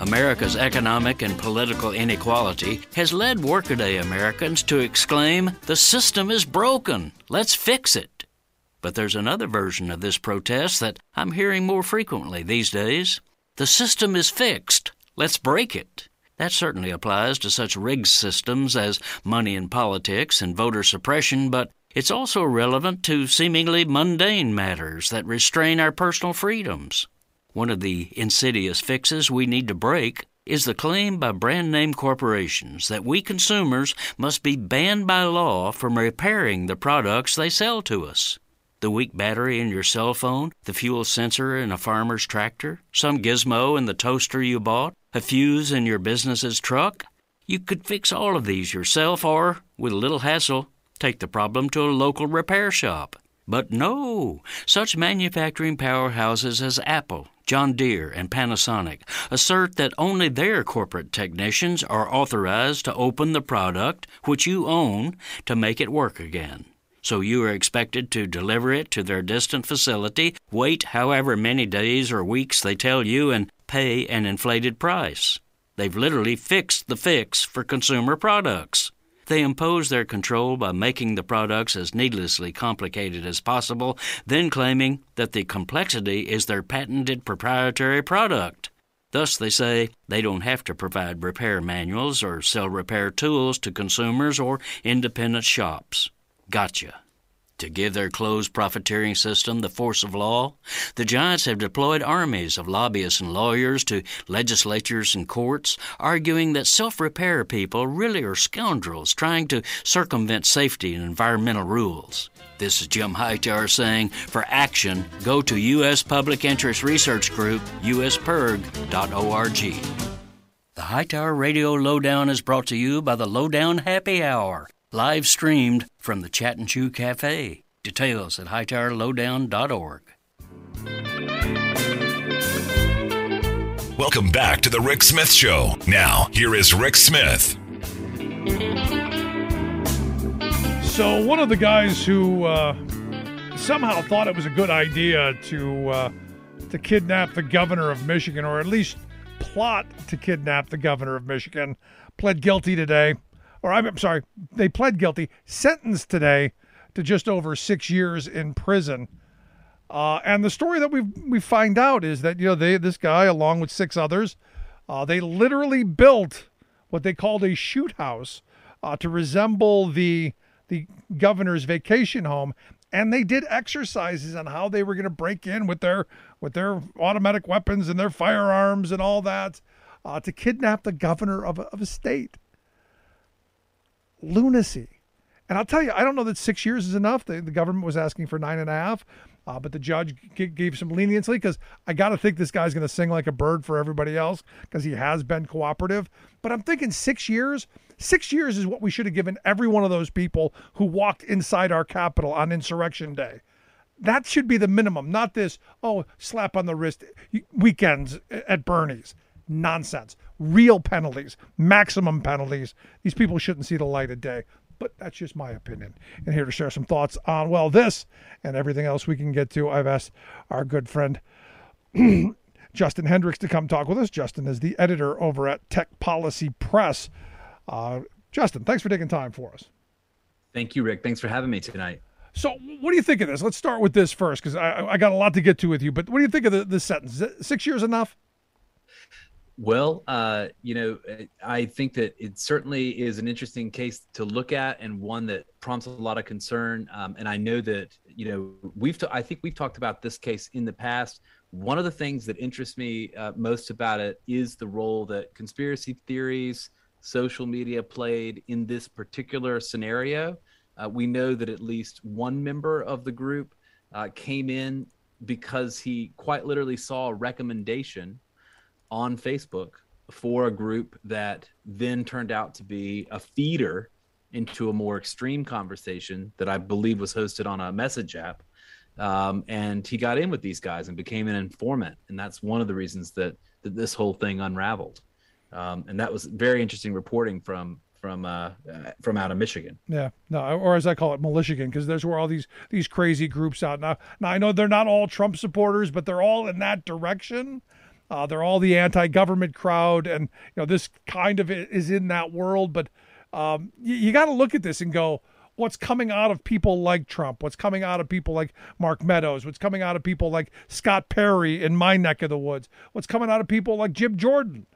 America's economic and political inequality has led workaday Americans to exclaim, "The system is broken. Let's fix it." But there's another version of this protest that I'm hearing more frequently these days. "The system is fixed. Let's break it." That certainly applies to such rigged systems as money in politics and voter suppression, but it's also relevant to seemingly mundane matters that restrain our personal freedoms. One of the insidious fixes we need to break is the claim by brand-name corporations that we consumers must be banned by law from repairing the products they sell to us. The weak battery in your cell phone, the fuel sensor in a farmer's tractor, some gizmo in the toaster you bought, a fuse in your business's truck. You could fix all of these yourself or, with a little hassle, take the problem to a local repair shop. But no, such manufacturing powerhouses as Apple, John Deere, and Panasonic assert that only their corporate technicians are authorized to open the product, which you own, to make it work again. So you are expected to deliver it to their distant facility, wait however many days or weeks they tell you, and pay an inflated price. They've literally fixed the fix for consumer products. They impose their control by making the products as needlessly complicated as possible, then claiming that the complexity is their patented proprietary product. Thus, they say they don't have to provide repair manuals or sell repair tools to consumers or independent shops. Gotcha. To give their closed profiteering system the force of law, the giants have deployed armies of lobbyists and lawyers to legislatures and courts, arguing that self-repair people really are scoundrels trying to circumvent safety and environmental rules. This is Jim Hightower saying, for action, go to U.S. Public Interest Research Group, uspirg.org. The Hightower Radio Lowdown is brought to you by the Lowdown Happy Hour, live streamed from the Chat and Chew Cafe. Details at hightowerlowdown.org. Welcome back to the Rick Smith Show. Now, here is Rick Smith. So one of the guys who somehow thought it was a good idea to kidnap the governor of Michigan, or at least plot to kidnap the governor of Michigan, pled guilty today. Or I'm sorry, they pled guilty, sentenced today to just over 6 years in prison. And the story that we find out is that, this guy, along with 6 others, they literally built what they called a shoot house to resemble the governor's vacation home, and they did exercises on how they were going to break in with their automatic weapons and their firearms and all that to kidnap the governor of a state. Lunacy. And I'll tell you, I don't know that 6 years is enough. The government was asking for 9.5, but the judge gave some leniency because I got to think this guy's going to sing like a bird for everybody else because he has been cooperative. But I'm thinking 6 years. 6 years is what we should have given every one of those people who walked inside our Capitol on Insurrection Day. That should be the minimum, not this, slap on the wrist weekends at Bernie's. Nonsense. Real penalties, maximum penalties. These people shouldn't see the light of day. But that's just my opinion. And here to share some thoughts on, this and everything else we can get to, I've asked our good friend Justin Hendricks to come talk with us. Justin is the editor over at Tech Policy Press. Justin, thanks for taking time for us. Thank you, Rick. Thanks for having me tonight. So what do you think of this? Let's start with this first, because I got a lot to get to with you. But what do you think of this sentence? Is 6 years enough? Well, I think that it certainly is an interesting case to look at and one that prompts a lot of concern. And I know that, I think we've talked about this case in the past. One of the things that interests me most about it is the role that conspiracy theories, social media played in this particular scenario. We know that at least one member of the group came in because he quite literally saw a recommendation on Facebook for a group that then turned out to be a feeder into a more extreme conversation that I believe was hosted on a message app. And he got in with these guys and became an informant. And that's one of the reasons that this whole thing unraveled. And that was very interesting reporting from out of Michigan. Yeah, no, or as I call it, Michigan, because there's where all these crazy groups out now. Now I know they're not all Trump supporters, but they're all in that direction. They're all the anti-government crowd, and this kind of is in that world. But you got to look at this and go, what's coming out of people like Trump? What's coming out of people like Mark Meadows? What's coming out of people like Scott Perry in my neck of the woods? What's coming out of people like Jim Jordan?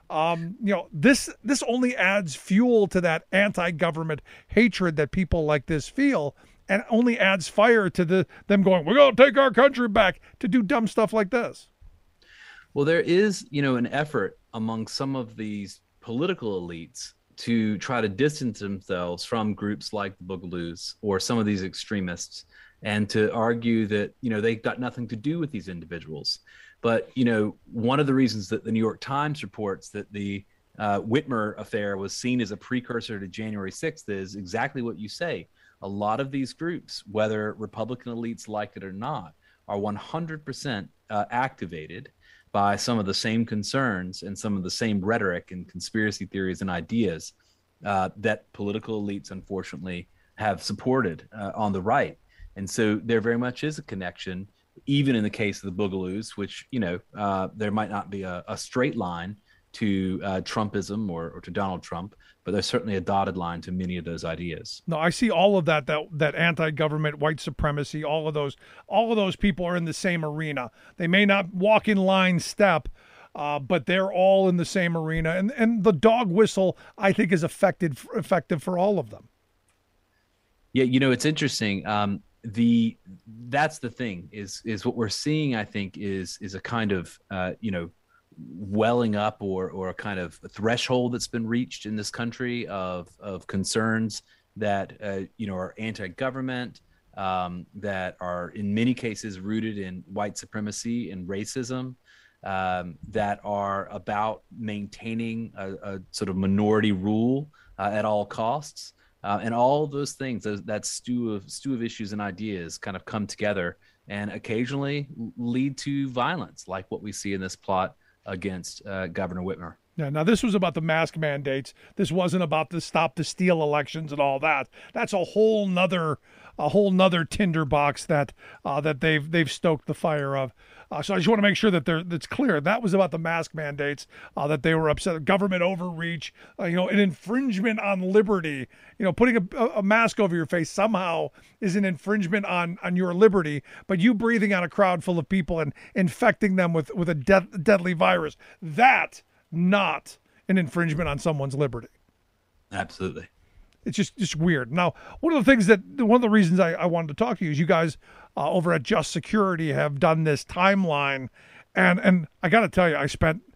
This only adds fuel to that anti-government hatred that people like this feel, and only adds fire to them going, we're going to take our country back, to do dumb stuff like this. Well, there is, an effort among some of these political elites to try to distance themselves from groups like the Boogaloos or some of these extremists, and to argue that, they've got nothing to do with these individuals. But, one of the reasons that the New York Times reports that the Whitmer affair was seen as a precursor to January 6th is exactly what you say. A lot of these groups, whether Republican elites like it or not, are 100% activated by some of the same concerns and some of the same rhetoric and conspiracy theories and ideas that political elites, unfortunately, have supported on the right. And so there very much is a connection, even in the case of the Boogaloos, which, there might not be a straight line to Trumpism or to Donald Trump, but there's certainly a dotted line to many of those ideas. No, I see all of that anti-government, white supremacy, all of those people are in the same arena. They may not walk in line step, but they're all in the same arena. And the dog whistle, I think, is effective for all of them. Yeah, it's interesting. That's the thing is what we're seeing, I think, is a kind of, welling up or a kind of threshold that's been reached in this country of concerns that are anti-government, that are in many cases rooted in white supremacy and racism, that are about maintaining a sort of minority rule at all costs, and all those things. That stew of issues and ideas kind of come together and occasionally lead to violence, like what we see in this plot against Governor Whitmer. Yeah, now this was about the mask mandates. This wasn't about the stop the steal elections and all that. That's a whole nother tinderbox that they've stoked the fire of. So I just want to make sure that that's clear. That was about the mask mandates, that they were upset. Government overreach, an infringement on liberty. Putting a mask over your face somehow is an infringement on your liberty, but you breathing on a crowd full of people and infecting them with a deadly virus, that not an infringement on someone's liberty. Absolutely. It's just weird. Now, one of the reasons I wanted to talk to you is you guys over at Just Security have done this timeline, and I got to tell you,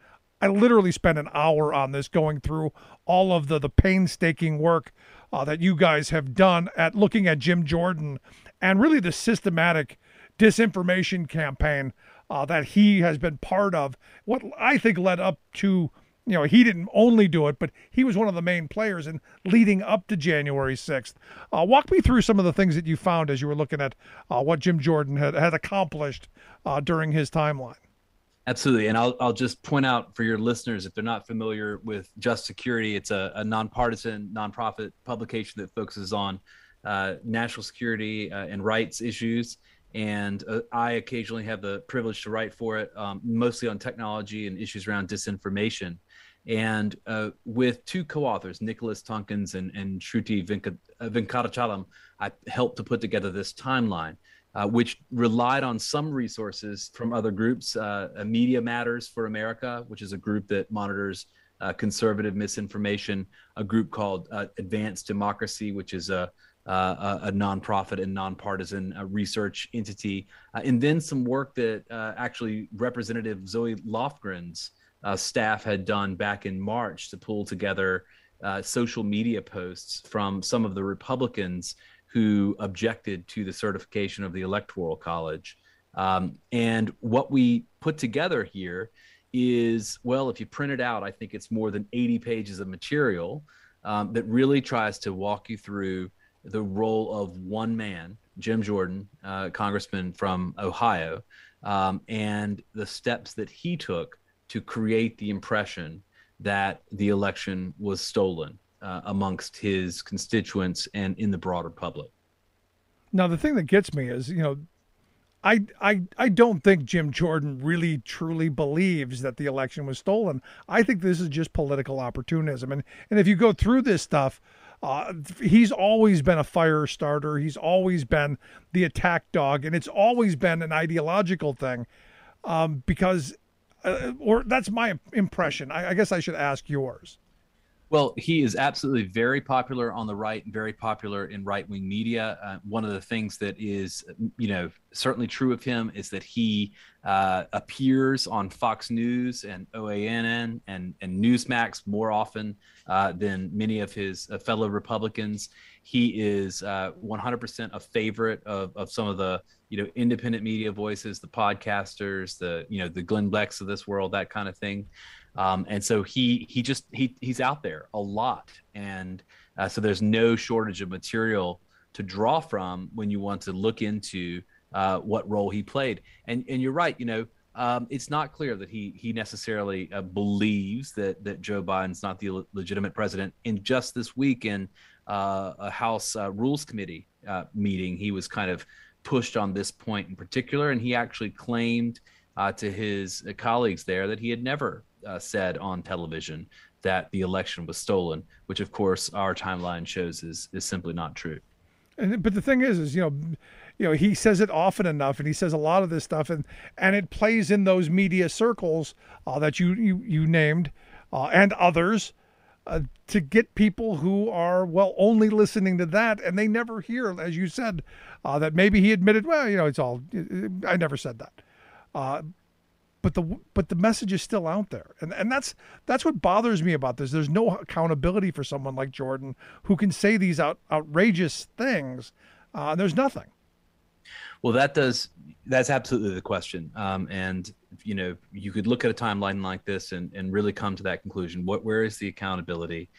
I literally spent an hour on this, going through all of the painstaking work that you guys have done at looking at Jim Jordan and really the systematic disinformation campaign that he has been part of. What I think led up to, he didn't only do it, but he was one of the main players in leading up to January 6th. Walk me through some of the things that you found as you were looking at what Jim Jordan had accomplished during his timeline. Absolutely. And I'll just point out for your listeners, if they're not familiar with Just Security, it's a nonpartisan, nonprofit publication that focuses on national security and rights issues. And I occasionally have the privilege to write for it, mostly on technology and issues around disinformation. And with two co-authors, Nicholas Tompkins and Shruti Venkatachalam, I helped to put together this timeline, which relied on some resources from other groups. Media Matters for America, which is a group that monitors conservative misinformation, a group called Advanced Democracy, which is a nonprofit and nonpartisan research entity, and then some work that actually Representative Zoe Lofgren's staff had done back in March to pull together social media posts from some of the Republicans who objected to the certification of the Electoral College. And what we put together here is, well, if you print it out, I think it's more than 80 pages of material that really tries to walk you through the role of one man, Jim Jordan, congressman from Ohio, and the steps that he took to create the impression that the election was stolen amongst his constituents and in the broader public. Now, the thing that gets me is, I don't think Jim Jordan really truly believes that the election was stolen. I think this is just political opportunism. And if you go through this stuff, he's always been a fire starter. He's always been the attack dog, and it's always been an ideological thing. Because, or that's my impression. I guess I should ask yours. Well, he is absolutely very popular on the right and very popular in right-wing media. One of the things that is, certainly true of him is that he appears on Fox News and OANN and Newsmax more often than many of his fellow Republicans. He is 100% a favorite of some of the, independent media voices, the podcasters, the Glenn Becks of this world, that kind of thing. And so he's out there a lot. And so there's no shortage of material to draw from when you want to look into what role he played. And you're right, it's not clear that he necessarily believes that Joe Biden's not the legitimate president. In just this week in a House Rules Committee meeting, he was kind of pushed on this point in particular. And he actually claimed to his colleagues there that he had never said on television that the election was stolen, which of course our timeline shows is simply not true. But the thing is he says it often enough, and he says a lot of this stuff, and it plays in those media circles that you named and others to get people who are only listening to that, and they never hear, as you said, that maybe he admitted, it's all, I never said that. But the message is still out there, and that's what bothers me about this. There's no accountability for someone like Jordan who can say these outrageous things. There's nothing. Well, that's absolutely the question. And you could look at a timeline like this and really come to that conclusion. Where is the accountability?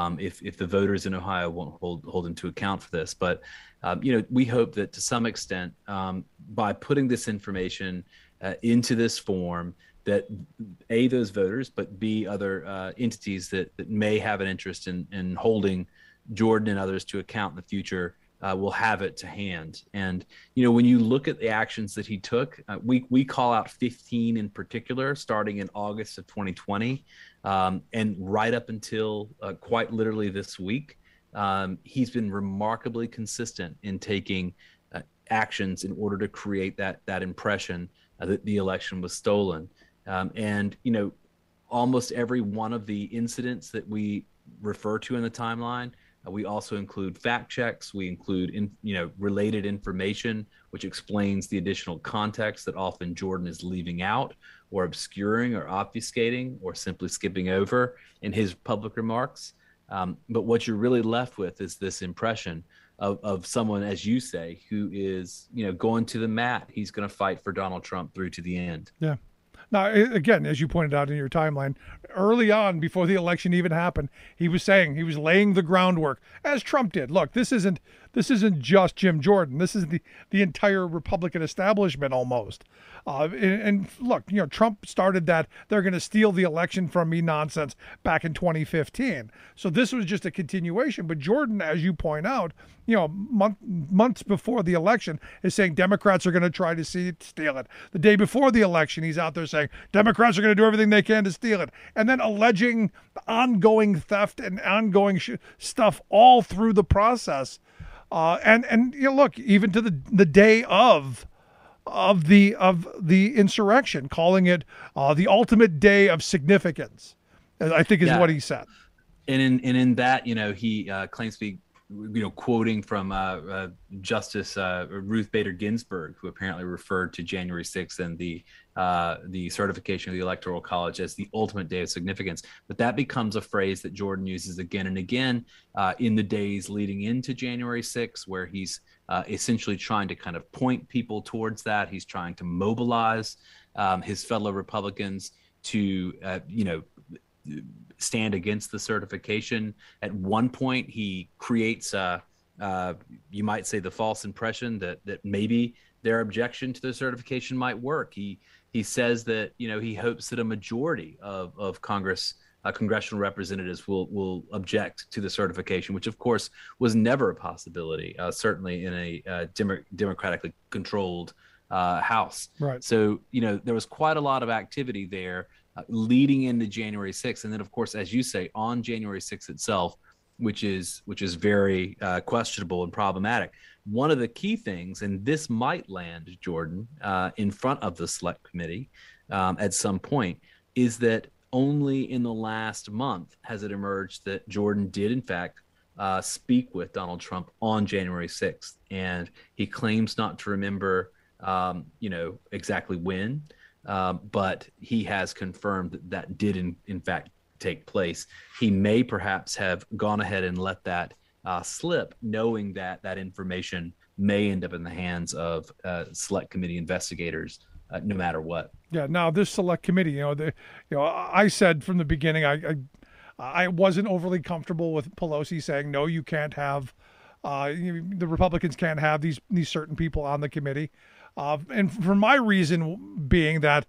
If the voters in Ohio won't hold him to account for this, but we hope that to some extent, by putting this information into this form, that A, those voters, but B, other entities that may have an interest in holding Jordan and others to account in the future will have it to hand. And, when you look at the actions that he took, we call out 15 in particular, starting in August of 2020, and right up until quite literally this week, he's been remarkably consistent in taking actions in order to create that impression that the election was stolen. And almost every one of the incidents that we refer to in the timeline, we also include fact checks. We include related information, which explains the additional context that often Jordan is leaving out or obscuring or obfuscating or simply skipping over in his public remarks. But what you're really left with is this impression of someone, as you say, who is, going to the mat. He's going to fight for Donald Trump through to the end. Yeah. Now, again, as you pointed out in your timeline, early on, before the election even happened, he was laying the groundwork, as Trump did. Look, this isn't just Jim Jordan. This is the entire Republican establishment almost. And look, Trump started that they're going to steal the election from me nonsense back in 2015. So this was just a continuation. But Jordan, as you point out, months before the election, is saying Democrats are going to try to steal it. The day before the election, he's out there saying Democrats are going to do everything they can to steal it, and then alleging ongoing theft and ongoing stuff all through the process. And look, even to the day of the insurrection, calling it the ultimate day of significance, I think is what he said. And in that, he claims to be, quoting from Justice Ruth Bader Ginsburg, who apparently referred to January 6th and the certification of the Electoral College as the ultimate day of significance. But that becomes a phrase that Jordan uses again and again in the days leading into January 6th, where he's essentially trying to kind of point people towards that. He's trying to mobilize his fellow Republicans to, stand against the certification. At one point, he creates, you might say, the false impression that maybe their objection to the certification might work. He says that he hopes that a majority of congressional representatives will object to the certification, which of course was never a possibility, certainly in a democratically controlled House. Right. So, there was quite a lot of activity there leading into January 6th. And then, of course, as you say, on January 6th itself, which is very questionable and problematic. One of the key things, and this might land, Jordan, in front of the Select Committee at some point, is that only in the last month has it emerged that Jordan did, in fact, speak with Donald Trump on January 6th. And he claims not to remember, exactly when, but he has confirmed that that did, in fact, take place. He may perhaps have gone ahead and let that slip, knowing that that information may end up in the hands of Select Committee investigators, no matter what. Yeah. Now, this Select Committee, I said from the beginning, I wasn't overly comfortable with Pelosi saying, no, you can't have, the Republicans can't have these certain people on the committee. And for my reason being that,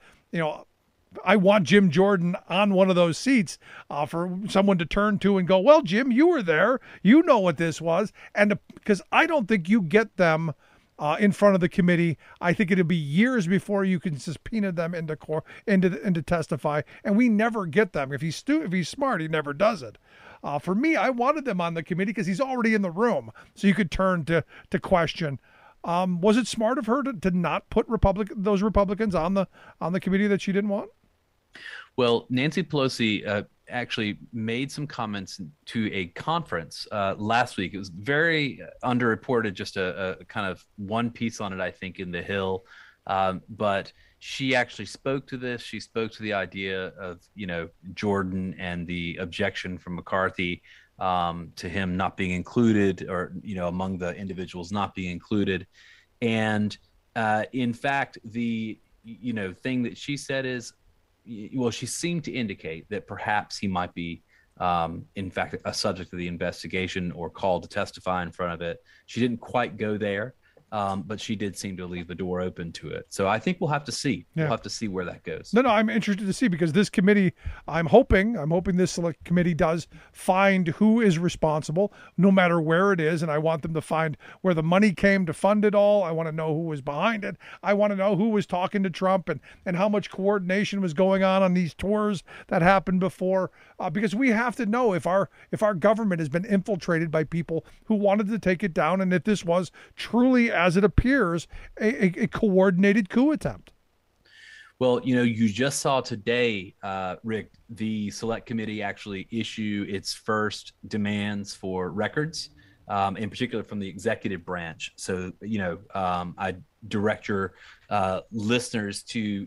I want Jim Jordan on one of those seats for someone to turn to and go, well, Jim, you were there. You know what this was. And because I don't think you get them in front of the committee. I think it'll be years before you can subpoena them into court, into testify. And we never get them. If he's smart, he never does it. For me, I wanted them on the committee because he's already in the room. So you could turn to question. Was it smart of her to not put those Republicans on the committee that she didn't want? Well, Nancy Pelosi actually made some comments to a conference last week. It was very underreported, just a kind of one piece on it, I think, in The Hill. But she actually spoke to this. She spoke to the idea of, Jordan and the objection from McCarthy to him not being included, or, among the individuals not being included. And in fact, the, thing that she said is, well, she seemed to indicate that perhaps he might be, in fact, a subject of the investigation or called to testify in front of it. She didn't quite go there, but she did seem to leave the door open to it. So I think we'll have to see. Yeah. We'll have to see where that goes. No, I'm interested to see, because this committee, I'm hoping this Select Committee does find who is responsible, no matter where it is. And I want them to find where the money came to fund it all. I want to know who was behind it. I want to know who was talking to Trump and how much coordination was going on these tours that happened before, because we have to know if our government has been infiltrated by people who wanted to take it down, and if this was truly, as it appears, a coordinated coup attempt. Well, you just saw today, Rick, the Select Committee actually issue its first demands for records, in particular from the executive branch. So, I direct your listeners to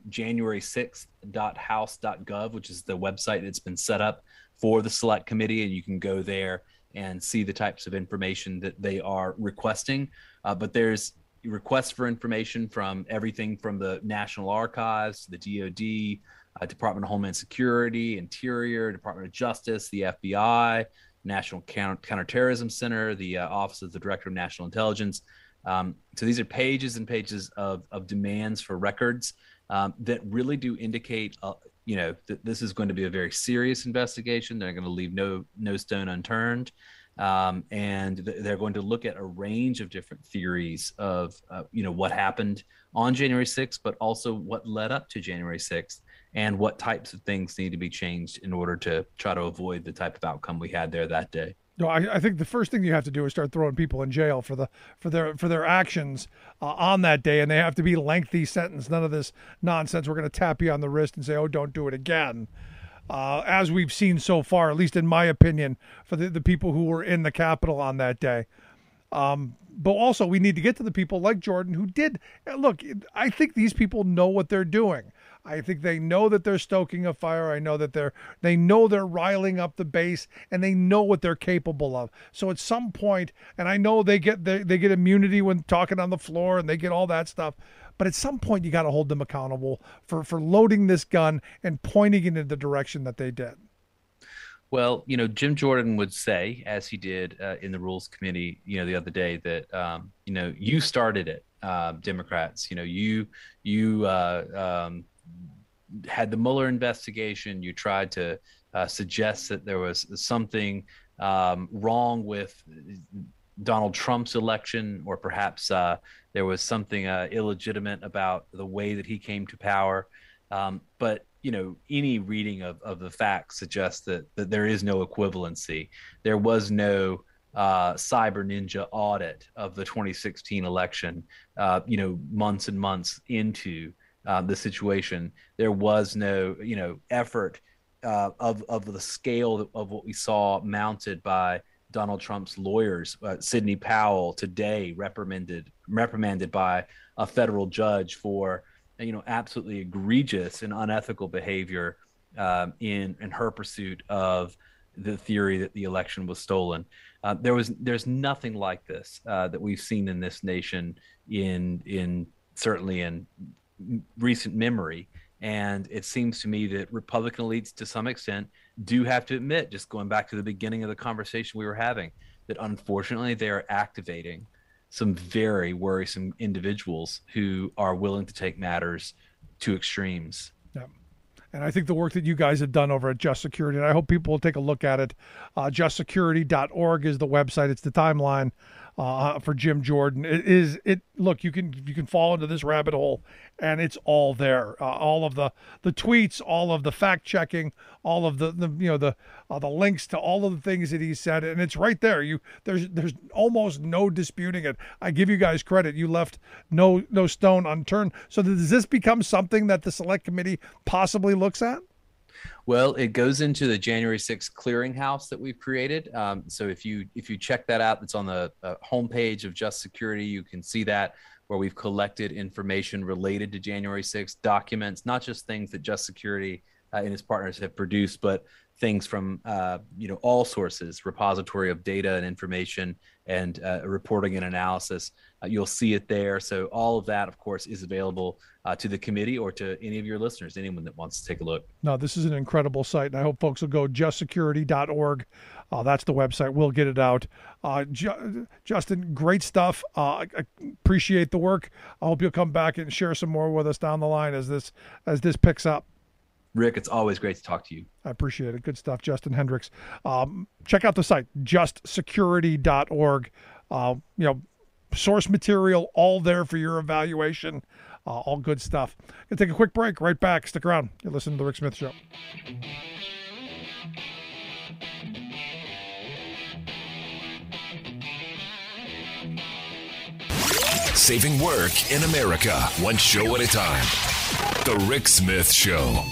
January6th.house.gov, which is the website that's been set up for the Select Committee, and you can go there and see the types of information that they are requesting. But there's requests for information from everything from the National Archives, the DOD, Department of Homeland Security, Interior, Department of Justice, the FBI, National Counterterrorism Center, the Office of the Director of National Intelligence. So these are pages and pages of demands for records that really do indicate, that this is going to be a very serious investigation. They're going to leave no stone unturned. And they're going to look at a range of different theories of, what happened on January 6th, but also what led up to January 6th, and what types of things need to be changed in order to try to avoid the type of outcome we had there that day. No, I think the first thing you have to do is start throwing people in jail for their actions on that day, and they have to be lengthy sentence. None of this nonsense. We're going to tap you on the wrist and say, "Oh, don't do it again." As we've seen so far, at least in my opinion, for the people who were in the Capitol on that day. But also, we need to get to the people like Jordan who did. Look, I think these people know what they're doing. I think they know that they're stoking a fire. I know that they know they're riling up the base, and they know what they're capable of. So at some point, and I know they get immunity when talking on the floor, and they get all that stuff. But at some point, you got to hold them accountable for loading this gun and pointing it in the direction that they did. Well, Jim Jordan would say, as he did in the Rules Committee, the other day, that, you started it, Democrats. You had the Mueller investigation. You tried to suggest that there was something wrong with Donald Trump's election, or perhaps there was something illegitimate about the way that he came to power. But any reading of the facts suggests that there is no equivalency. There was no cyber ninja audit of the 2016 election, months and months into the situation. There was no, effort of the scale of what we saw mounted by Donald Trump's lawyers. Sidney Powell today reprimanded by a federal judge for absolutely egregious and unethical behavior in her pursuit of the theory that the election was stolen. There's nothing like this that we've seen in this nation in certainly in recent memory. And it seems to me that Republican elites, to some extent, do have to admit, just going back to the beginning of the conversation we were having, that unfortunately they are activating some very worrisome individuals who are willing to take matters to extremes. Yeah. And I think the work that you guys have done over at Just Security, and I hope people will take a look at it. JustSecurity.org is the website. It's the timeline for Jim Jordan. Look, you can fall into this rabbit hole, and it's all there. All of the tweets, all of the fact checking, all of the links to all of the things that he said, and it's right there. There's almost no disputing it. I give you guys credit. You left no stone unturned. So does this become something that the Select Committee possibly looks at? Well, it goes into the January 6th clearinghouse that we've created. So if you check that out, it's on the homepage of Just Security. You can see that, where we've collected information related to January 6th, documents, not just things that Just Security and its partners have produced, but things from all sources, repository of data and information, and reporting and analysis. You'll see it there. So all of that, of course, is available to the committee or to any of your listeners, anyone that wants to take a look. No, this is an incredible site, and I hope folks will go justsecurity.org. That's the website. We'll get it out. Justin, great stuff. I appreciate the work. I hope you'll come back and share some more with us down the line as this picks up. Rick, it's always great to talk to you. I appreciate it. Good stuff. Justin Hendricks. Check out the site, justsecurity.org. Source material, all there for your evaluation. All good stuff. Gonna take a quick break. Right back. Stick around. You're listening to The Rick Smith Show. Saving work in America, one show at a time. The Rick Smith Show.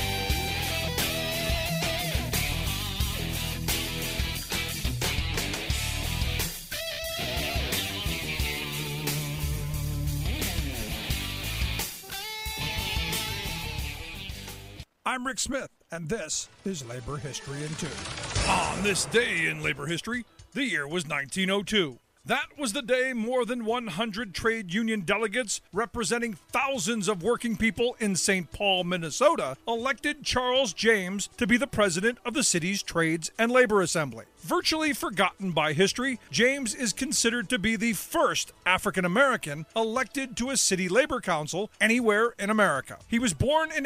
I'm Rick Smith, and this is Labor History in 2. On this day in labor history, the year was 1902. That was the day more than 100 trade union delegates representing thousands of working people in St. Paul, Minnesota, elected Charles James to be the president of the city's Trades and Labor Assembly. Virtually forgotten by history, James is considered to be the first African American elected to a city labor council anywhere in America. He was born in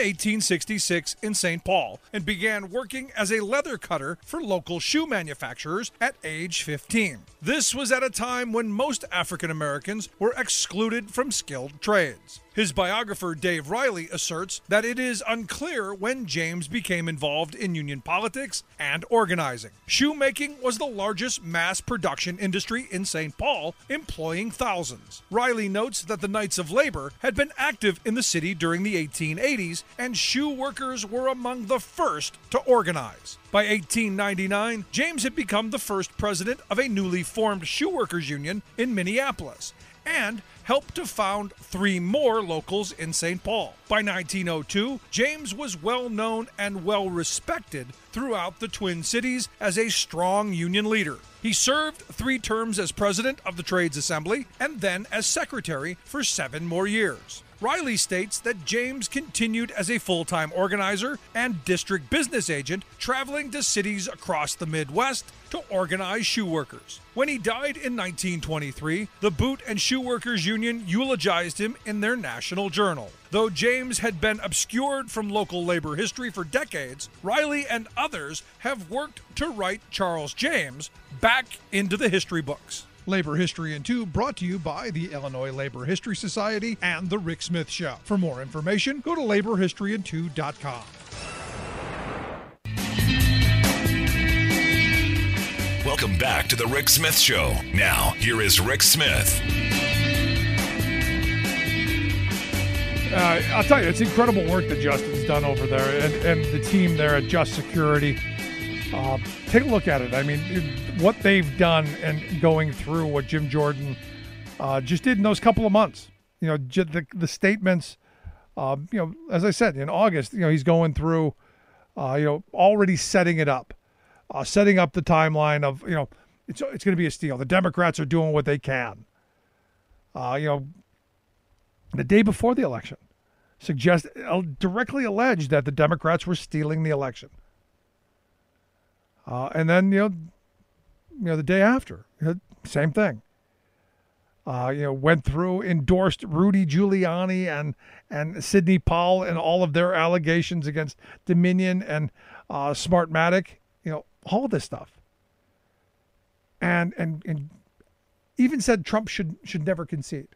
1866 in St. Paul and began working as a leather cutter for local shoe manufacturers at age 15. This was at a time when most African Americans were excluded from skilled trades. His biographer, Dave Riley, asserts that it is unclear when James became involved in union politics and organizing. Shoemaking was the largest mass production industry in St. Paul, employing thousands. Riley notes that the Knights of Labor had been active in the city during the 1880s, and shoe workers were among the first to organize. By 1899, James had become the first president of a newly formed shoe workers union in Minneapolis, and helped to found 3 more locals in St. Paul. By 1902, James was well known and well respected throughout the Twin Cities as a strong union leader. He served 3 terms as president of the Trades Assembly and then as secretary for 7 more years. Riley states that James continued as a full-time organizer and district business agent, traveling to cities across the Midwest to organize shoe workers. When he died in 1923, the Boot and Shoe Workers Union eulogized him in their national journal. Though James had been obscured from local labor history for decades, Riley and others have worked to write Charles James back into the history books. Labor History in 2 brought to you by the Illinois Labor History Society and The Rick Smith Show. For more information, go to laborhistoryin2.com. Welcome back to the Rick Smith Show. Now, here is Rick Smith. I'll tell you, it's incredible work that Justin's done over there and the team there at Just Security. Take a look at it. I mean, what they've done and going through what Jim Jordan just did in those couple of months. You know, the statements, you know, as I said, in August, you know, he's going through, you know, already setting it up, setting up the timeline of, you know, it's going to be a steal. The Democrats are doing what they can. You know, the day before the election, directly alleged that the Democrats were stealing the election. And then, you know, the day after, same thing. You know, went through, endorsed Rudy Giuliani and Sidney Powell and all of their allegations against Dominion and Smartmatic, you know, all of this stuff. And even said Trump should never concede.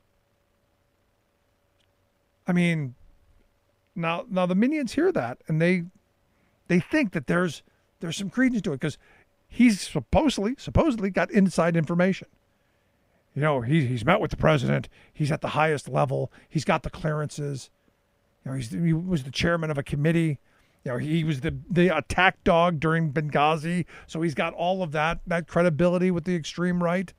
I mean, now the minions hear that and they think that there's some credence to it because he's supposedly got inside information. You know, he's met with the president. He's at the highest level. He's got the clearances. You know, he was the chairman of a committee. You know, he was the attack dog during Benghazi. So he's got all of that credibility with the extreme right.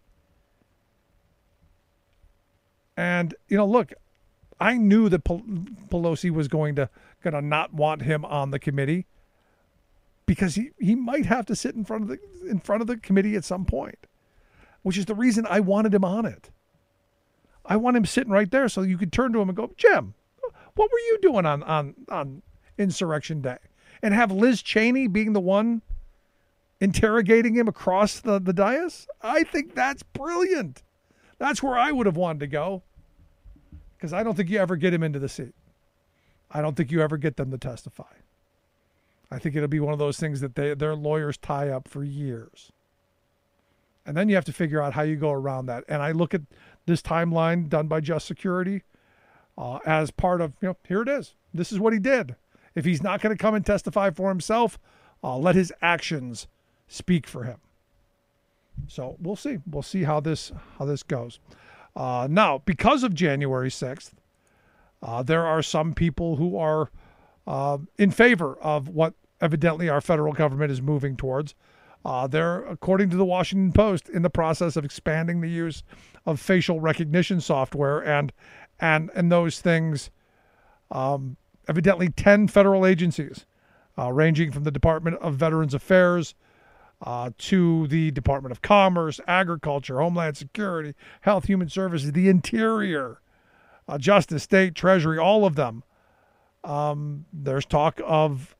And, you know, look, I knew that Pelosi was going to not want him on the committee because he might have to sit in front of the committee at some point, which is the reason I wanted him on it. I want him sitting right there so you could turn to him and go, Jim, what were you doing on Insurrection Day? And have Liz Cheney being the one interrogating him across the dais? I think that's brilliant. That's where I would have wanted to go. Because I don't think you ever get him into the seat. I don't think you ever get them to testify. I think it'll be one of those things that their lawyers tie up for years. And then you have to figure out how you go around that. And I look at this timeline done by Just Security as part of, you know, here it is. This is what he did. If he's not going to come and testify for himself, let his actions speak for him. So we'll see. We'll see how this goes. Now, because of January 6th, there are some people who are in favor of what evidently our federal government is moving towards. They're, according to the Washington Post, in the process of expanding the use of facial recognition software and those things. Evidently 10 federal agencies, ranging from the Department of Veterans Affairs to the Department of Commerce, Agriculture, Homeland Security, Health, Human Services, the Interior, Justice, State, Treasury, all of them. There's talk of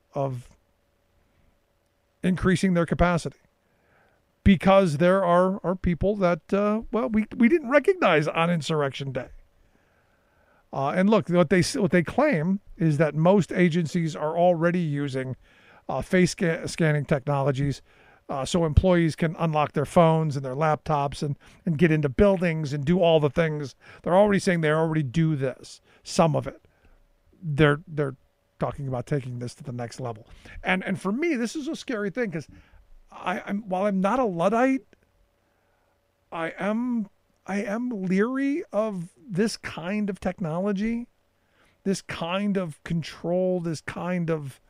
increasing their capacity because there are people that, we didn't recognize on Insurrection Day. And look, what they claim is that most agencies are already using face scanning technologies so employees can unlock their phones and their laptops and get into buildings and do all the things. They're already saying they already do this, some of it. They're talking about taking this to the next level. And for me, this is a scary thing because while I'm not a Luddite, I am leery of this kind of technology, this kind of control, this kind of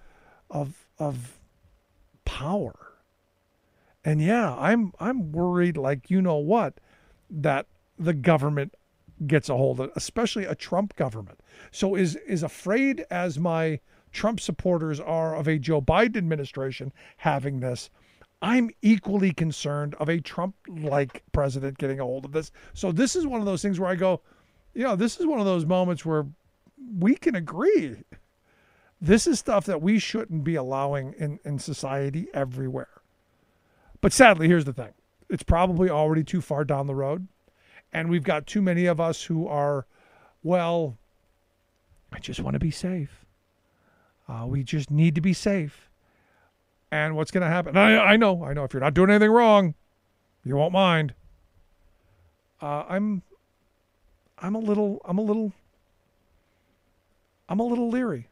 power. And yeah, I'm worried, like, you know what, that the government gets a hold of it, especially a Trump government. So is afraid as my Trump supporters are of a Joe Biden administration having this, I'm equally concerned of a Trump-like president getting a hold of this. So this is one of those things where I go, you know, this is one of those moments where we can agree. This is stuff that we shouldn't be allowing in society everywhere. But sadly, here's the thing. It's probably already too far down the road. And we've got too many of us who are, well, I just want to be safe. We just need to be safe. And what's going to happen? I know. If you're not doing anything wrong, you won't mind. I'm a little leery.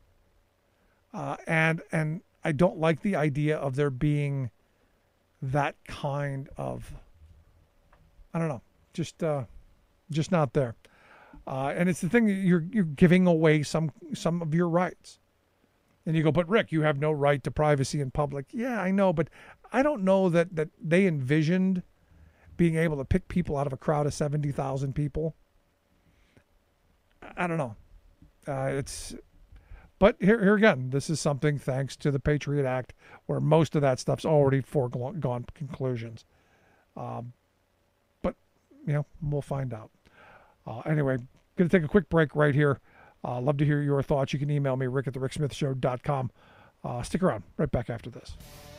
And I don't like the idea of there being that kind of, I don't know, just not there. And it's the thing, you're giving away some of your rights. And you go, but Rick, you have no right to privacy in public. Yeah, I know, but I don't know that they envisioned being able to pick people out of a crowd of 70,000 people. I don't know. But here again, this is something thanks to the Patriot Act where most of that stuff's already foregone conclusions. But, we'll find out. Anyway, going to take a quick break right here. Love to hear your thoughts. You can email me, rick@thericksmithshow.com. Stick around. Right back after this.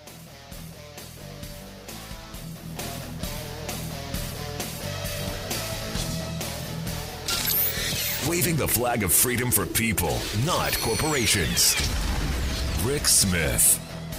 Waving the flag of freedom for people, not corporations. Rick Smith.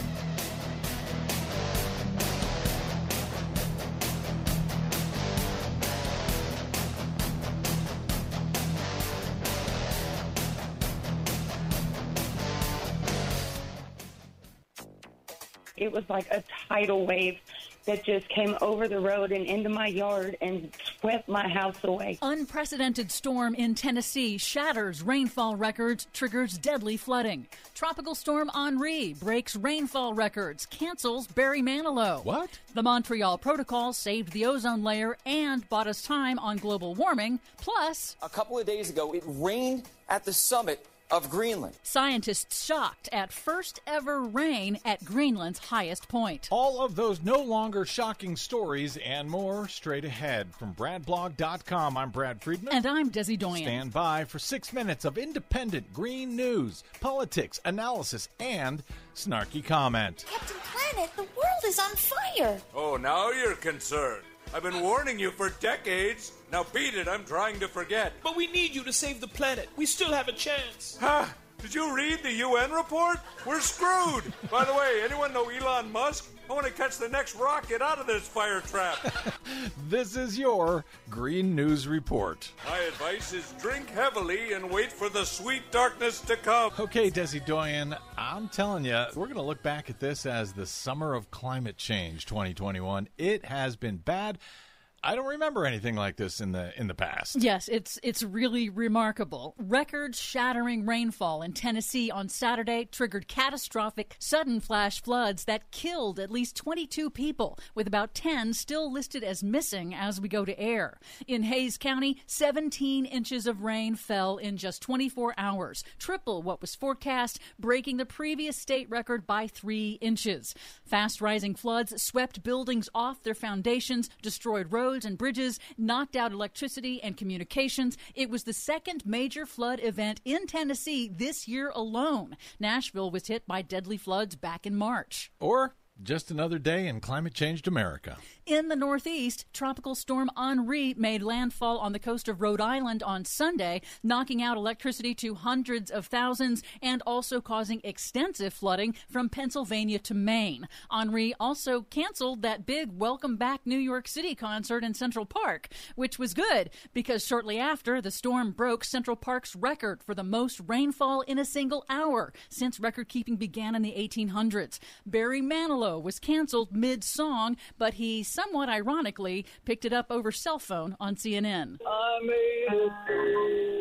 It was like a tidal wave that just came over the road and into my yard and swept my house away. Unprecedented storm in Tennessee shatters rainfall records, triggers deadly flooding. Tropical storm Henri breaks rainfall records, cancels Barry Manilow. What? The Montreal Protocol saved the ozone layer and bought us time on global warming. Plus, a couple of days ago, it rained at the summit of Greenland. Scientists shocked at first ever rain at Greenland's highest point. All of those no longer shocking stories and more straight ahead. From BradBlog.com, I'm Brad Friedman. And I'm Desi Doyen. Stand by for 6 minutes of independent green news, politics, analysis, and snarky comment. Captain Planet, the world is on fire. Oh, now you're concerned. I've been warning you for decades. Now beat it, I'm trying to forget. But we need you to save the planet. We still have a chance. Ha! Did you read the UN report? We're screwed. By the way, anyone know Elon Musk? I want to catch the next rocket out of this fire trap. This is your Green News Report. My advice is drink heavily and wait for the sweet darkness to come. Okay, Desi Doyen, I'm telling you, we're going to look back at this as the summer of climate change 2021. It has been bad. I don't remember anything like this in the past. Yes, it's really remarkable. Record-shattering rainfall in Tennessee on Saturday triggered catastrophic sudden flash floods that killed at least 22 people, with about 10 still listed as missing as we go to air. In Hayes County, 17 inches of rain fell in just 24 hours, triple what was forecast, breaking the previous state record by 3 inches. Fast-rising floods swept buildings off their foundations, destroyed roads and bridges, knocked out electricity and communications. It was the second major flood event in Tennessee this year alone. Nashville was hit by deadly floods back in March. Or just another day in climate-changed America. In the Northeast, Tropical Storm Henri made landfall on the coast of Rhode Island on Sunday, knocking out electricity to hundreds of thousands and also causing extensive flooding from Pennsylvania to Maine. Henri also canceled that big Welcome Back New York City concert in Central Park, which was good because shortly after, the storm broke Central Park's record for the most rainfall in a single hour since record-keeping began in the 1800s. Barry Manilow was canceled mid-song, but he somewhat ironically picked it up over cell phone on CNN. I made it through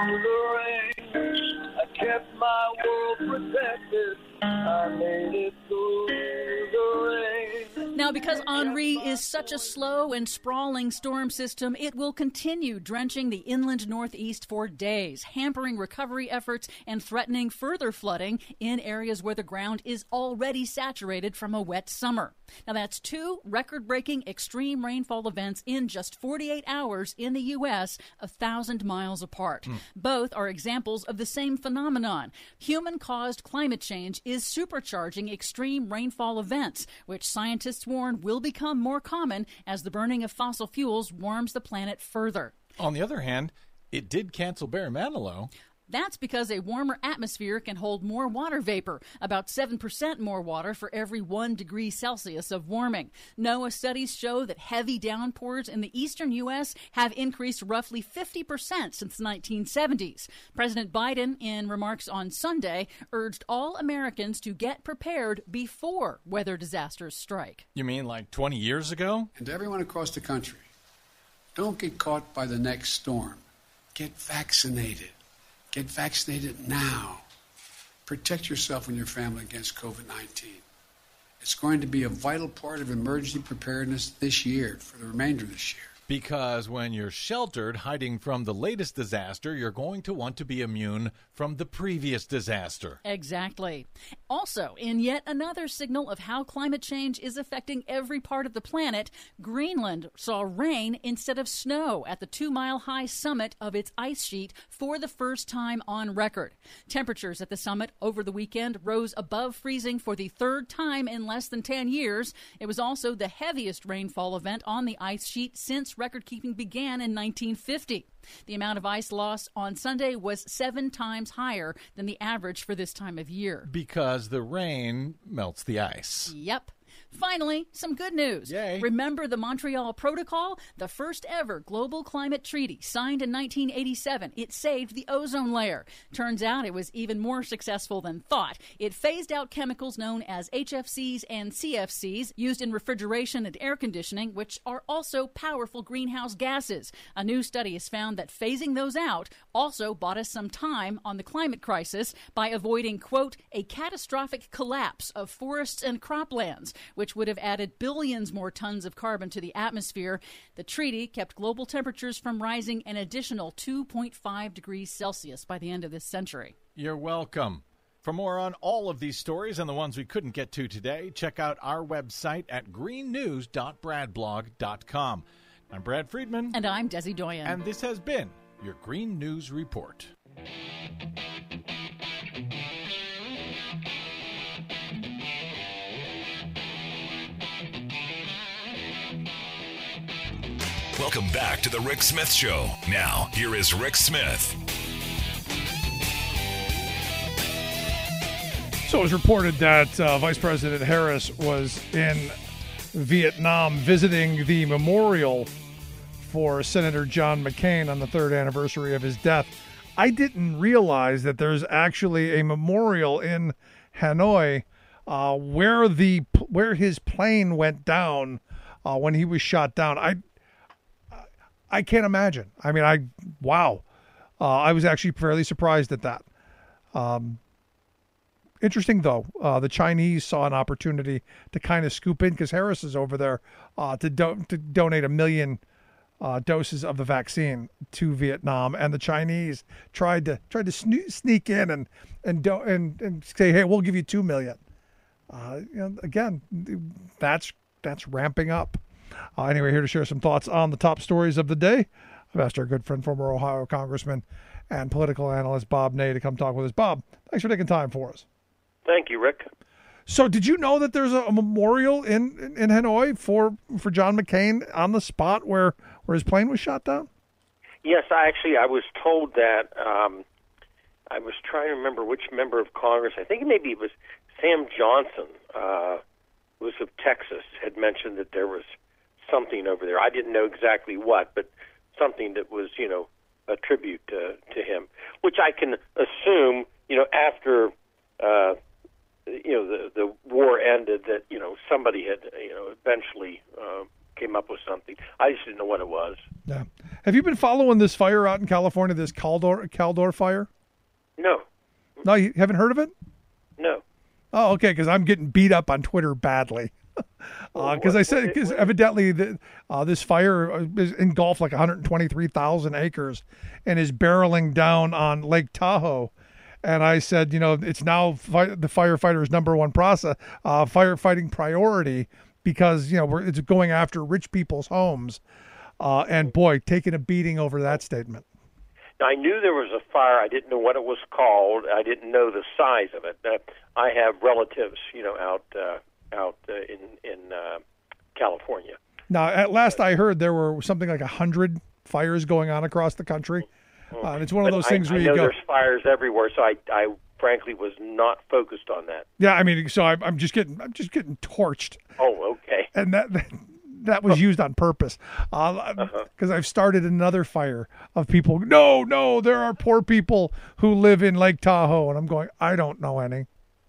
the rain. I kept my world protected. I made it through the rain. Now, because Henri is such a slow and sprawling storm system, it will continue drenching the inland Northeast for days, hampering recovery efforts and threatening further flooding in areas where the ground is already saturated from a wet summer. Now, that's 2 record-breaking extreme rainfall events in just 48 hours in the U.S., 1,000 miles apart. Both are examples of the same phenomenon. Human-caused climate change is supercharging extreme rainfall events, which scientists warn will become more common as the burning of fossil fuels warms the planet further. On the other hand, it did cancel Barry Manilow. That's because a warmer atmosphere can hold more water vapor, about 7% more water for every 1 degree Celsius of warming. NOAA studies show that heavy downpours in the eastern U.S. have increased roughly 50% since the 1970s. President Biden, in remarks on Sunday, urged all Americans to get prepared before weather disasters strike. You mean like 20 years ago? And to everyone across the country, don't get caught by the next storm. Get vaccinated. Get vaccinated now. Protect yourself and your family against COVID-19. It's going to be a vital part of emergency preparedness this year, for the remainder of this year. Because when you're sheltered, hiding from the latest disaster, you're going to want to be immune from the previous disaster. Exactly. Also, in yet another signal of how climate change is affecting every part of the planet, Greenland saw rain instead of snow at the 2-mile-high summit of its ice sheet for the first time on record. Temperatures at the summit over the weekend rose above freezing for the third time in less than 10 years. It was also the heaviest rainfall event on the ice sheet since record-keeping began in 1950. The amount of ice lost on Sunday was 7 times higher than the average for this time of year. Because the rain melts the ice. Yep. Finally, some good news. Yay. Remember the Montreal Protocol? The first ever global climate treaty signed in 1987. It saved the ozone layer. Turns out it was even more successful than thought. It phased out chemicals known as HFCs and CFCs used in refrigeration and air conditioning, which are also powerful greenhouse gases. A new study has found that phasing those out also bought us some time on the climate crisis by avoiding, quote, a catastrophic collapse of forests and croplands, which would have added billions more tons of carbon to the atmosphere. The treaty kept global temperatures from rising an additional 2.5 degrees Celsius by the end of this century. You're welcome. For more on all of these stories and the ones we couldn't get to today, check out our website at greennews.bradblog.com. I'm Brad Friedman. And I'm Desi Doyen. And this has been your Green News Report. Welcome back to the Rick Smith Show. Now, here is Rick Smith. So it was reported that Vice President Harris was in Vietnam visiting the memorial for Senator John McCain on the 3rd anniversary of his death. I didn't realize that there's actually a memorial in Hanoi where his plane went down when he was shot down. I can't imagine. I mean, wow. I was actually fairly surprised at that. Interesting, though. The Chinese saw an opportunity to kind of scoop in because Harris is over there to donate 1 million doses of the vaccine to Vietnam, and the Chinese tried to sneak in and say, hey, we'll give you 2 million. Again, that's ramping up. Anyway, here to share some thoughts on the top stories of the day, I've asked our good friend, former Ohio Congressman and political analyst Bob Ney to come talk with us. Bob, thanks for taking time for us. Thank you, Rick. So did you know that there's a memorial in Hanoi for John McCain on the spot where his plane was shot down? Yes, I was told that. I was trying to remember which member of Congress. I think maybe it was Sam Johnson, who was of Texas, had mentioned that there was something over there. I didn't know exactly what, but something that was, a tribute to him, which I can assume, after, the war ended, that, somebody had, eventually came up with something. I just didn't know what it was. Yeah. Have you been following this fire out in California, this Caldor fire? No. No, you haven't heard of it? No. Oh, okay, because I'm getting beat up on Twitter badly. Because evidently this fire is engulfed like 123,000 acres and is barreling down on Lake Tahoe. And I said, it's now the firefighters' number one firefighting priority because, it's going after rich people's homes. And boy, taking a beating over that statement. Now, I knew there was a fire. I didn't know what it was called. I didn't know the size of it. I have relatives, out in California. Now, at last I heard there were something like 100 fires going on across the country. And it's one of those things where I you know go, there's fires everywhere, so I frankly was not focused on that. yeah. I mean, so I'm just getting torched. Oh, okay. And that was used on purpose, because I've started another fire of people. No, there are poor people who live in Lake Tahoe, and I'm going, I don't know any.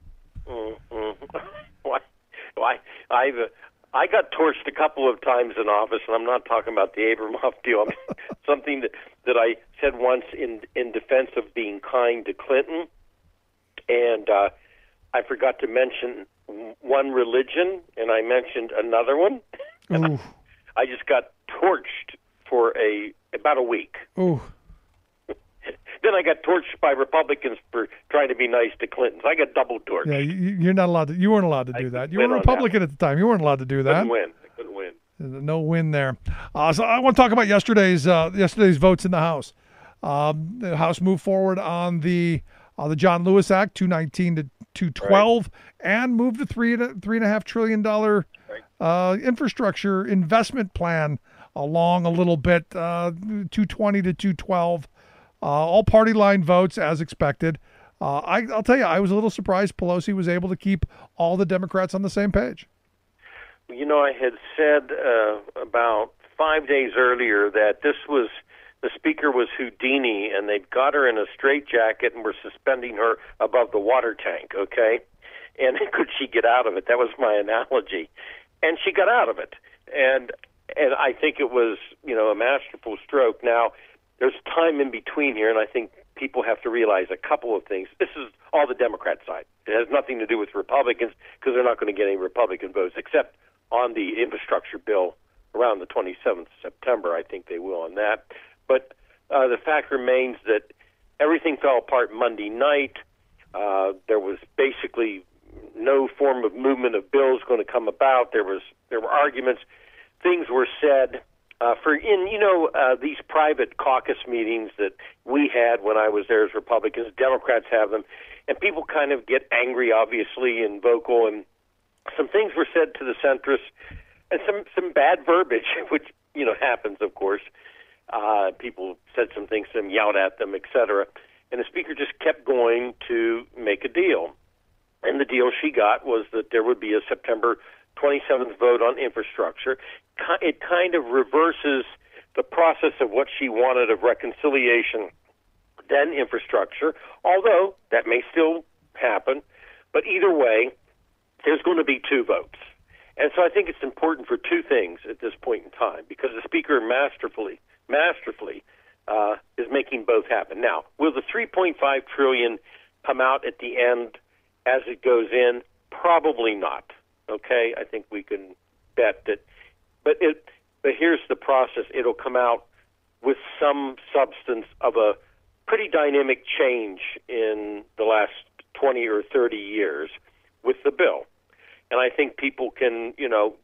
Why? I got torched a couple of times in office, and I'm not talking about the Abramoff deal. I mean, something that I said once in defense of being kind to Clinton, and I forgot to mention one religion, and I mentioned another one. And I just got torched for about a week. Ooh. Then I got torched by Republicans for trying to be nice to Clintons. I got double torched. Yeah, you're not allowed to. You weren't allowed to do that. You were a Republican at the time. You weren't allowed to do that. I couldn't win. No win there. So I want to talk about yesterday's votes in the House. The House moved forward on the John Lewis Act, 219 to 212, and moved the $3.5 trillion infrastructure investment plan along a little bit, 220 to 212. All party line votes as expected. I'll tell you, I was a little surprised Pelosi was able to keep all the Democrats on the same page. You know, I had said about 5 days earlier that the speaker was Houdini, and they'd got her in a straitjacket and were suspending her above the water tank, okay? And could she get out of it? That was my analogy. And she got out of it. And I think it was, a masterful stroke. Now, there's time in between here, and I think people have to realize a couple of things. This is all the Democrat side. It has nothing to do with Republicans because they're not going to get any Republican votes, except on the infrastructure bill around the 27th of September. I think they will on that. But the fact remains that everything fell apart Monday night. There was basically no form of movement of bills going to come about. There were arguments. Things were said. These private caucus meetings that we had when I was there as Republicans, Democrats have them, and people kind of get angry, obviously, and vocal, and some things were said to the centrists, and some bad verbiage, which, happens, of course. People said some things to them, yelled at them, etc., and the speaker just kept going to make a deal. And the deal she got was that there would be a September 27th vote on infrastructure. It kind of reverses the process of what she wanted of reconciliation, then infrastructure, although that may still happen. But either way, there's going to be two votes. And so I think it's important for two things at this point in time, because the speaker masterfully is making both happen. Now, will the $3.5 trillion come out at the end as it goes in? Probably not. Okay, I think we can bet that. But here's the process. It'll come out with some substance of a pretty dynamic change in the last 20 or 30 years with the bill. And I think people can,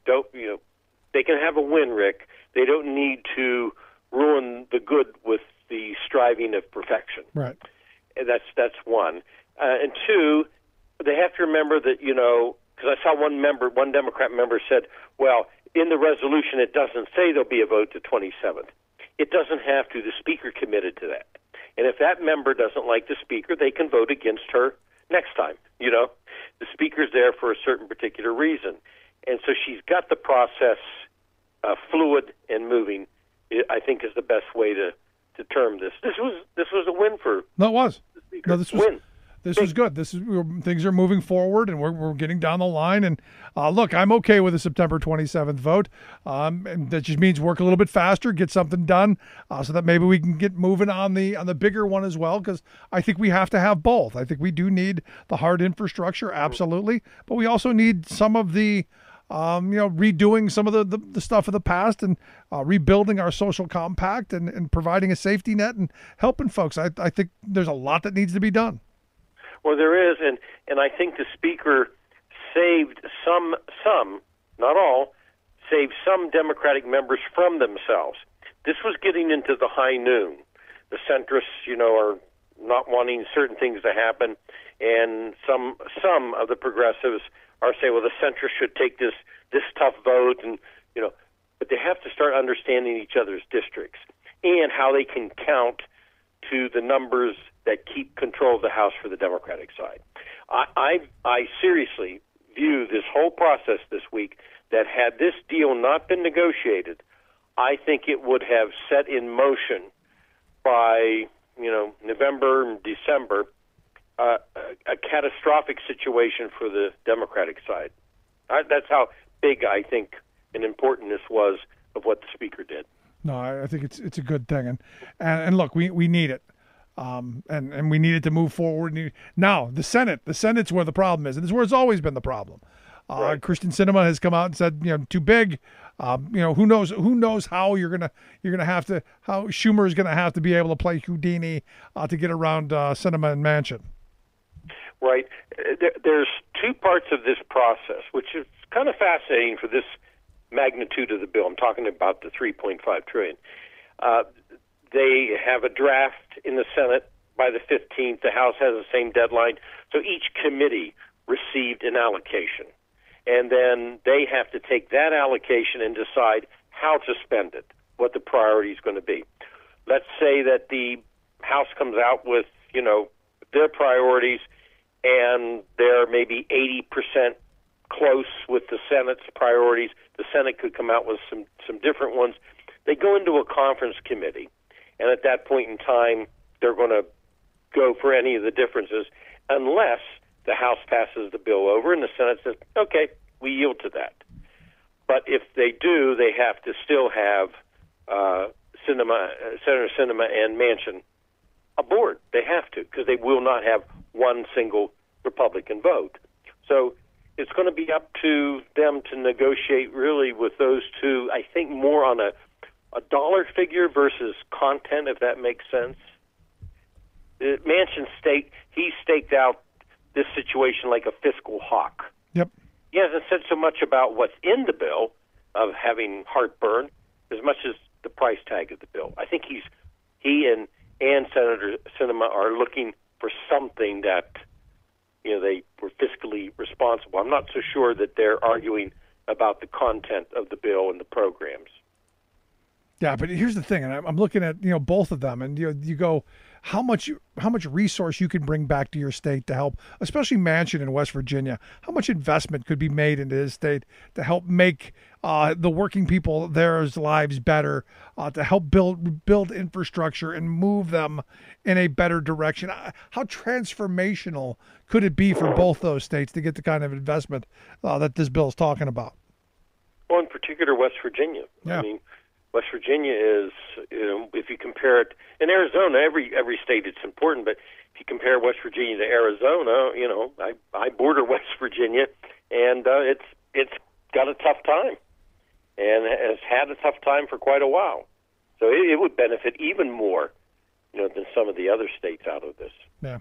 they can have a win, Rick. They don't need to ruin the good with the striving of perfection. Right. And that's one. And two, they have to remember that, because I saw one Democrat member said, well, in the resolution it doesn't say there'll be a vote the 27th. It doesn't have to. The speaker committed to that. And if that member doesn't like the speaker, they can vote against her next time. The speaker's there for a certain particular reason. And so she's got the process fluid and moving, I think, is the best way to term this. This was a win for No, it was. the speaker. No, this was win. This is good. Things are moving forward, and we're getting down the line. And look, I'm okay with the September 27th vote. And that just means work a little bit faster, get something done, so that maybe we can get moving on the bigger one as well. Because I think we have to have both. I think we do need the hard infrastructure, absolutely, but we also need some of the redoing some of the stuff of the past and rebuilding our social compact and providing a safety net and helping folks. I think there's a lot that needs to be done. Well, there is, and I think the speaker saved some, not all, saved some Democratic members from themselves. This was getting into the high noon. The centrists, are not wanting certain things to happen, and some of the progressives are saying, well, the centrists should take this tough vote, and but they have to start understanding each other's districts and how they can count to the numbers that keep control of the House for the Democratic side. I seriously view this whole process this week that had this deal not been negotiated, I think it would have set in motion by, November and December, a catastrophic situation for the Democratic side. That's how big I think and important this was of what the Speaker did. No, I think it's a good thing, and look, we need it, and we need it to move forward. Now the Senate's where the problem is, and it's where it's always been the problem. Right. Kyrsten Sinema has come out and said, too big. Who knows how how Schumer is gonna have to be able to play Houdini to get around Sinema and Manchin. Right. There's two parts of this process, which is kind of fascinating for this magnitude of the bill. I'm talking about the $3.5 trillion. They have a draft in the Senate by the 15th. The House has the same deadline. So each committee received an allocation. And then they have to take that allocation and decide how to spend it, what the priority is going to be. Let's say that the House comes out with, their priorities, and they're maybe 80% close with the Senate's priorities. The Senate could come out with some different ones. They go into a conference committee, and at that point in time, they're going to go for any of the differences unless the House passes the bill over and the Senate says, okay, we yield to that. But if they do, they have to still have Senator Sinema and Manchin aboard. They have to, because they will not have one single Republican vote. So it's going to be up to them to negotiate really with those two, I think more on a dollar figure versus content, if that makes sense. Manchin staked out this situation like a fiscal hawk. Yep. He hasn't said so much about what's in the bill of having heartburn as much as the price tag of the bill. I think he and Senator Sinema are looking for something that they were fiscally responsible. I'm not so sure that they're arguing about the content of the bill and the programs. Yeah, but here's the thing, and I'm looking at both of them, and you go, how much resource you can bring back to your state to help, especially Manchin in West Virginia. How much investment could be made into his state to help make the working people there's lives better, to help build infrastructure and move them in a better direction? How transformational could it be for both those states to get the kind of investment that this bill is talking about? Well, in particular, West Virginia. Yeah. I mean, West Virginia is, if you compare it, in Arizona, every state it's important, but if you compare West Virginia to Arizona, I border West Virginia, and it's got a tough time, and has had a tough time for quite a while. So it would benefit even more, than some of the other states out of this. Yeah,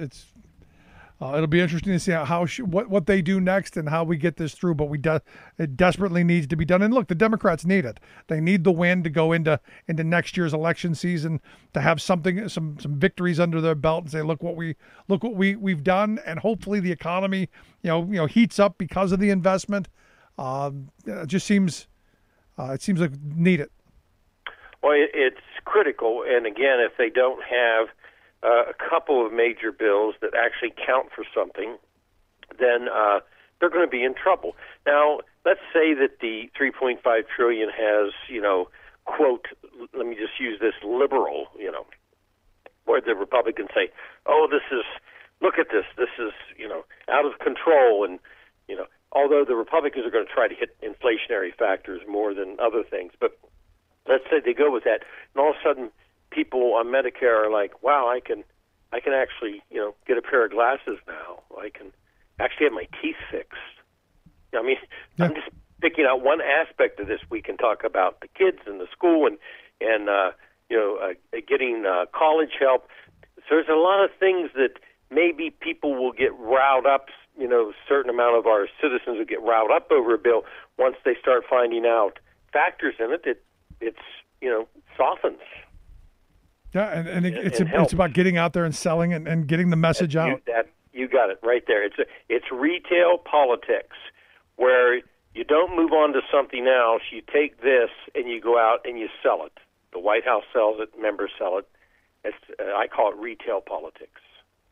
it'll be interesting to see what they do next and how we get this through. But it desperately needs to be done. And look, the Democrats need it. They need the win to go into next year's election season, to have some victories under their belt and say, look what we've done, and hopefully the economy heats up because of the investment. It just seems like need it. Well, it's critical, and again, if they don't have a couple of major bills that actually count for something, then they're going to be in trouble. Now, let's say that the $3.5 trillion has, quote, let me just use this, liberal, where the Republicans say, oh, look at this is, out of control, and, although the Republicans are going to try to hit inflationary factors more than other things, but let's say they go with that, and all of a sudden people on Medicare are like, wow, I can actually, get a pair of glasses now. I can actually have my teeth fixed. I mean, yeah. I'm just picking out one aspect of this. We can talk about the kids and the school and getting college help. So there's a lot of things that maybe people will get riled up. A certain amount of our citizens will get riled up over a bill once they start finding out factors in it that it's softens. Yeah, and it's about getting out there and selling and getting the message out. You got it right there. It's retail politics where you don't move on to something else. You take this and you go out and you sell it. The White House sells it, members sell it, I call it retail politics.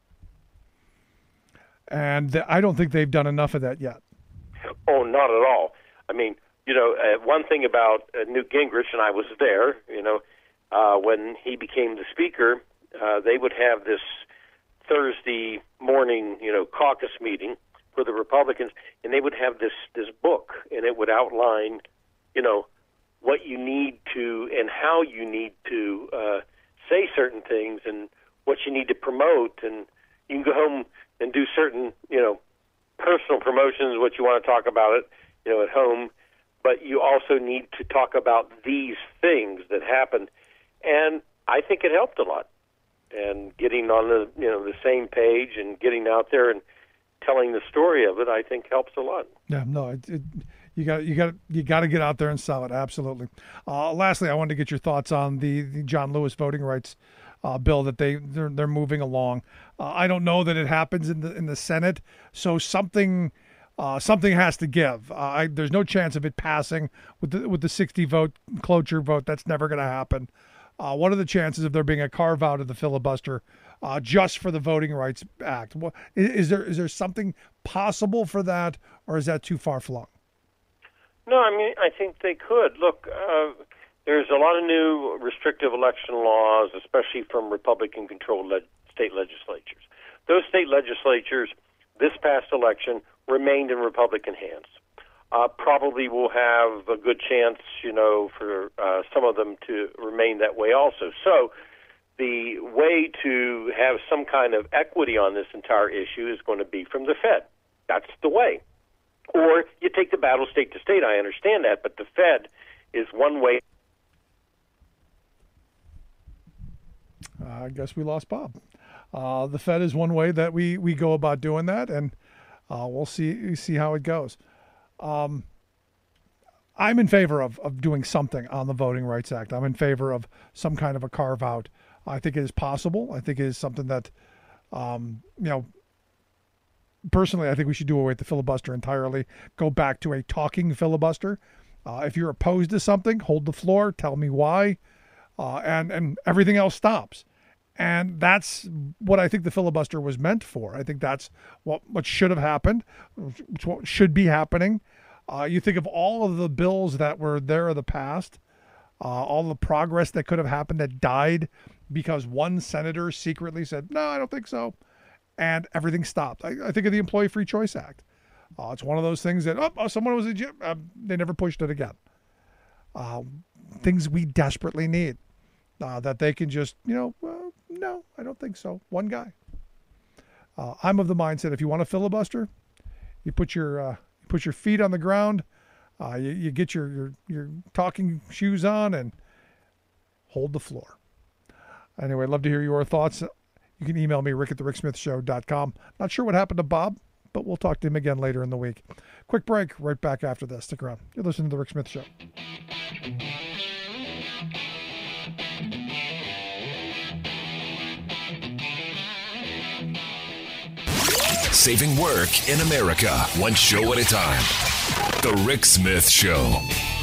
And I don't think they've done enough of that yet. Oh, not at all. I mean, one thing about Newt Gingrich, and I was there, when he became the speaker, they would have this Thursday morning, caucus meeting for the Republicans, and they would have this book, and it would outline, what you need to and how you need to say certain things and what you need to promote, and you can go home and do certain, personal promotions, what you want to talk about it, at home, but you also need to talk about these things that happened, and I think it helped a lot. And getting on the same page and getting out there and telling the story of it, I think helps a lot. Yeah, no, you got to get out there and sell it. Absolutely. Lastly, I wanted to get your thoughts on the John Lewis voting rights bill that they're moving along. I don't know that it happens in the Senate, so something has to give. There's no chance of it passing with the 60 vote cloture vote. That's never going to happen. What are the chances of there being a carve out of the filibuster just for the Voting Rights Act? Is there something possible for that, or is that too far flung? No, I mean, I think they could. Look, there's a lot of new restrictive election laws, especially from Republican-controlled state legislatures. Those state legislatures, this past election, remained in Republican hands. Probably will have a good chance, for some of them to remain that way also. So the way to have some kind of equity on this entire issue is going to be from the Fed. That's the way. Or you take the battle state to state. I understand that, but the Fed is one way. I guess we lost Bob. The Fed is one way that we go about doing that, and we'll see how it goes. I'm in favor of doing something on the Voting Rights Act. I'm in favor of some kind of a carve out. I think it is possible. I think it is something that, personally, I think we should do away with the filibuster entirely. Go back to a talking filibuster. If you're opposed to something, hold the floor, tell me why, and everything else stops. And that's what I think the filibuster was meant for. I think that's what should have happened, what should be happening. You think of all of the bills that were there in the past, all the progress that could have happened that died because one senator secretly said, no, I don't think so. And everything stopped. I think of the Employee Free Choice Act. It's one of those things that, someone was they never pushed it again. Things we desperately need. That they can just, no, I don't think so. One guy. I'm of the mindset if you want a filibuster, you put your feet on the ground, you get your talking shoes on and hold the floor. Anyway, I'd love to hear your thoughts. You can email me, rick@thericksmithshow.com. Not sure what happened to Bob, but we'll talk to him again later in the week. Quick break, right back after this. Stick around. You're listening to The Rick Smith Show. Saving work in America, one show at a time. The Rick Smith Show.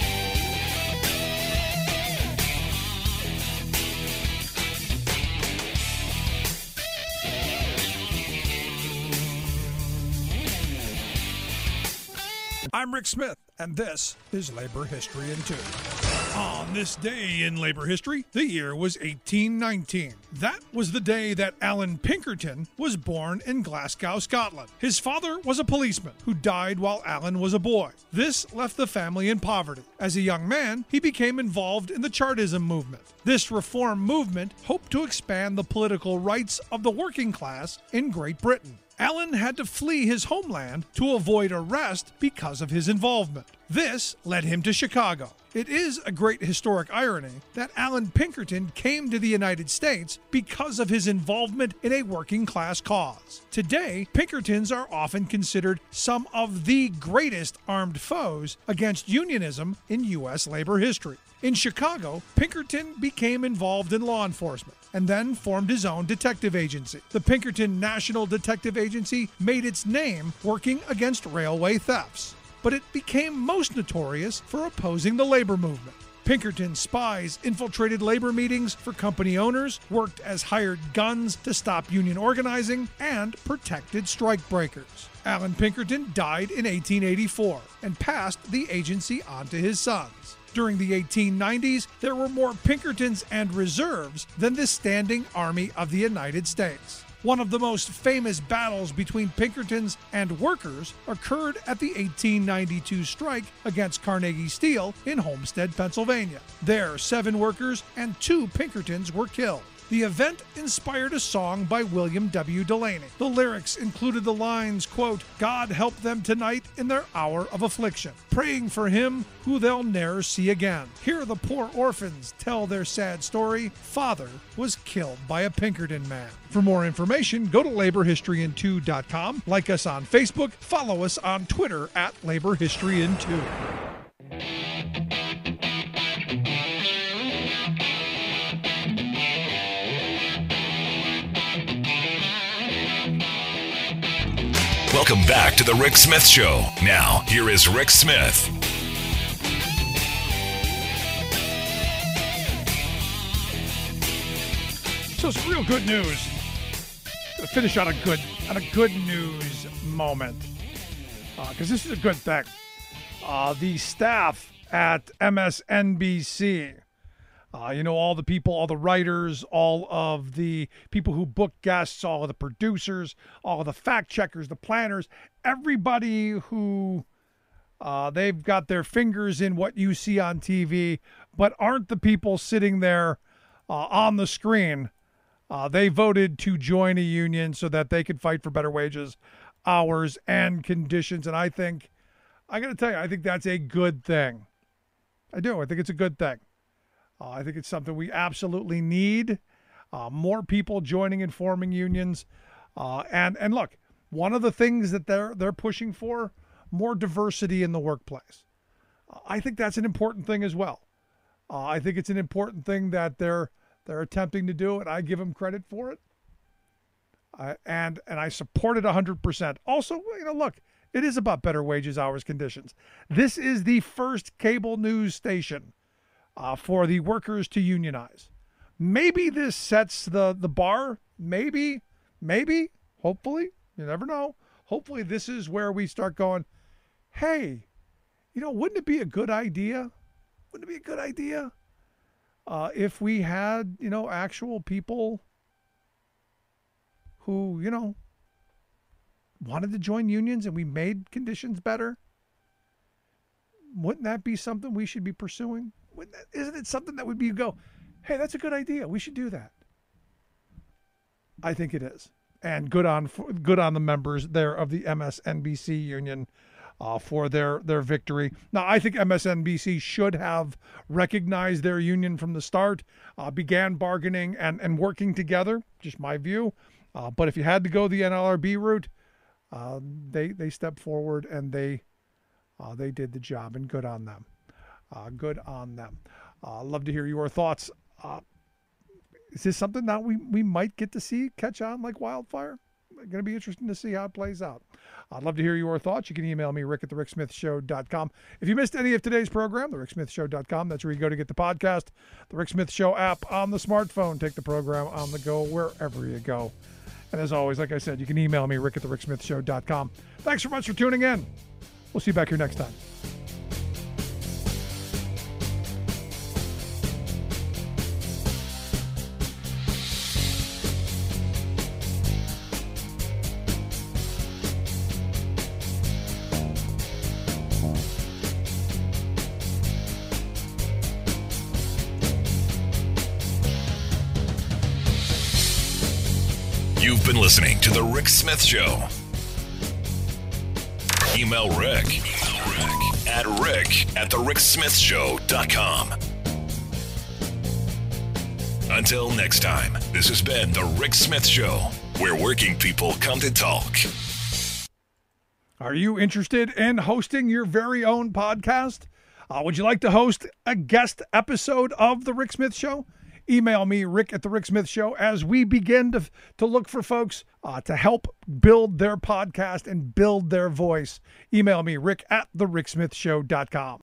I'm Rick Smith, and this is Labor History in 2. On this day in labor history, the year was 1819. That was the day that Alan Pinkerton was born in Glasgow, Scotland. His father was a policeman who died while Alan was a boy. This left the family in poverty. As a young man, he became involved in the Chartism movement. This reform movement hoped to expand the political rights of the working class in Great Britain. Alan had to flee his homeland to avoid arrest because of his involvement. This led him to Chicago. It is a great historic irony that Alan Pinkerton came to the United States because of his involvement in a working class cause. Today, Pinkertons are often considered some of the greatest armed foes against unionism in U.S. labor history. In Chicago, Pinkerton became involved in law enforcement and then formed his own detective agency. The Pinkerton National Detective Agency made its name working against railway thefts, but it became most notorious for opposing the labor movement. Pinkerton spies infiltrated labor meetings for company owners, worked as hired guns to stop union organizing, and protected strikebreakers. Alan Pinkerton died in 1884 and passed the agency on to his sons. During the 1890s, there were more Pinkertons and reserves than the standing army of the United States. One of the most famous battles between Pinkertons and workers occurred at the 1892 strike against Carnegie Steel in Homestead, Pennsylvania. There, 7 workers and 2 Pinkertons were killed. The event inspired a song by William W. Delaney. The lyrics included the lines, quote, "God help them tonight in their hour of affliction, praying for him who they'll ne'er see again. Hear the poor orphans tell their sad story. Father was killed by a Pinkerton man." For more information, go to laborhistoryin2.com, like us on Facebook, follow us on Twitter at laborhistoryin2. Welcome back to the Rick Smith Show. Now, here is Rick Smith. So it's real good news. Gonna finish on a good news moment, because this is a good thing. The staff at MSNBC, all the people, all the writers, all of the people who book guests, all of the producers, all of the fact checkers, the planners, everybody who they've got their fingers in what you see on TV, but aren't the people sitting there on the screen. They voted to join a union so that they could fight for better wages, hours, and conditions. And I got to tell you, I think that's a good thing. I do. I think it's a good thing. I think it's something we absolutely need. More people joining and forming unions. And look, one of the things that they're pushing for, more diversity in the workplace. I think that's an important thing as well. I think it's an important thing that they're attempting to do, and I give them credit for it. And I support it 100%. Also, look, it is about better wages, hours, conditions. This is the first cable news station for the workers to unionize. Maybe this sets the bar. Maybe, hopefully, you never know. Hopefully this is where we start going, hey, wouldn't it be a good idea? Wouldn't it be a good idea if we had, actual people who, wanted to join unions and we made conditions better? Wouldn't that be something we should be pursuing? Isn't it something that would be hey, that's a good idea. We should do that. I think it is. And good on the members there of the MSNBC union for their victory. Now, I think MSNBC should have recognized their union from the start, began bargaining and working together, just my view. But if you had to go the NLRB route, they stepped forward and they did the job, and good on them. Good on them. Love to hear your thoughts. Is this something that we might get to see catch on like wildfire? Going to be interesting to see how it plays out. I'd love to hear your thoughts. You can email me, rick@thericksmithshow.com. If you missed any of today's program, thericksmithshow.com. That's where you go to get the podcast. The Rick Smith Show app on the smartphone. Take the program on the go wherever you go. And as always, like I said, you can email me, rick@thericksmithshow.com. Thanks so much for tuning in. We'll see you back here next time. You've been listening to The Rick Smith Show. Email Rick at rick@thericksmithshow.com. Until next time, this has been The Rick Smith Show, where working people come to talk. Are you interested in hosting your very own podcast? Would you like to host a guest episode of The Rick Smith Show? Email me, rick@thericksmithshow, as we begin to look for folks to help build their podcast and build their voice. Email me, rick@thericksmithshow.com.